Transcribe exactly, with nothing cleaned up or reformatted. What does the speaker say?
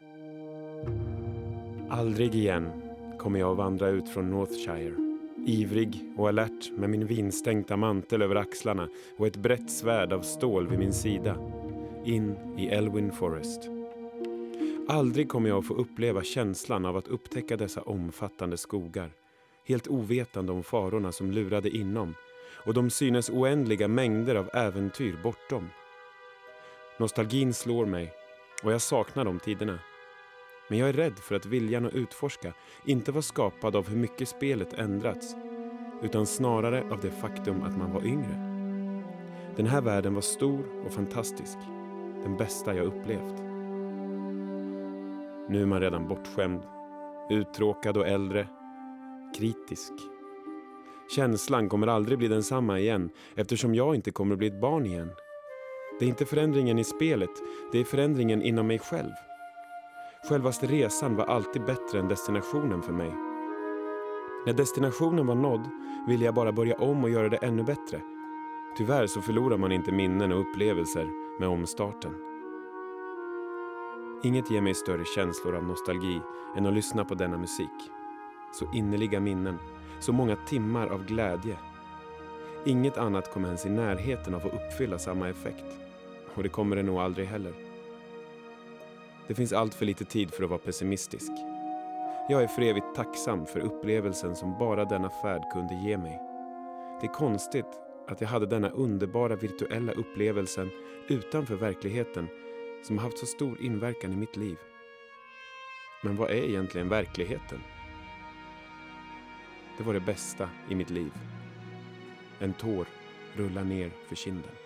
Aldrig igen kommer jag att vandra ut från Northshire, ivrig och alert med min vinstänkta mantel över axlarna och ett brett svärd av stål vid min sida, in i Elwyn Forest. Aldrig kommer jag att få uppleva känslan av att upptäcka dessa omfattande skogar, helt ovetande om farorna som lurade inom och de synes oändliga mängder av äventyr bortom. Nostalgin slår mig och jag saknar de tiderna. Men jag är rädd för att viljan att utforska inte var skapad av hur mycket spelet ändrats, utan snarare av det faktum att man var yngre. Den här världen var stor och fantastisk, den bästa jag upplevt. Nu är man redan bortskämd, uttråkad och äldre, kritisk. Känslan kommer aldrig bli densamma igen eftersom jag inte kommer bli ett barn igen. Det är inte förändringen i spelet, det är förändringen inom mig själv. Självaste resan var alltid bättre än destinationen för mig. När destinationen var nådd ville jag bara börja om och göra det ännu bättre. Tyvärr så förlorar man inte minnen och upplevelser med omstarten. Inget ger mig större känslor av nostalgi än att lyssna på denna musik. Så innerliga minnen, så många timmar av glädje. Inget annat kommer ens i närheten av att uppfylla samma effekt. Och det kommer det nog aldrig heller. Det finns allt för lite tid för att vara pessimistisk. Jag är för evigt tacksam för upplevelsen som bara denna färd kunde ge mig. Det är konstigt att jag hade denna underbara virtuella upplevelsen utanför verkligheten som har haft så stor inverkan i mitt liv. Men vad är egentligen verkligheten? Det var det bästa i mitt liv. En tår rullar ner för kinden.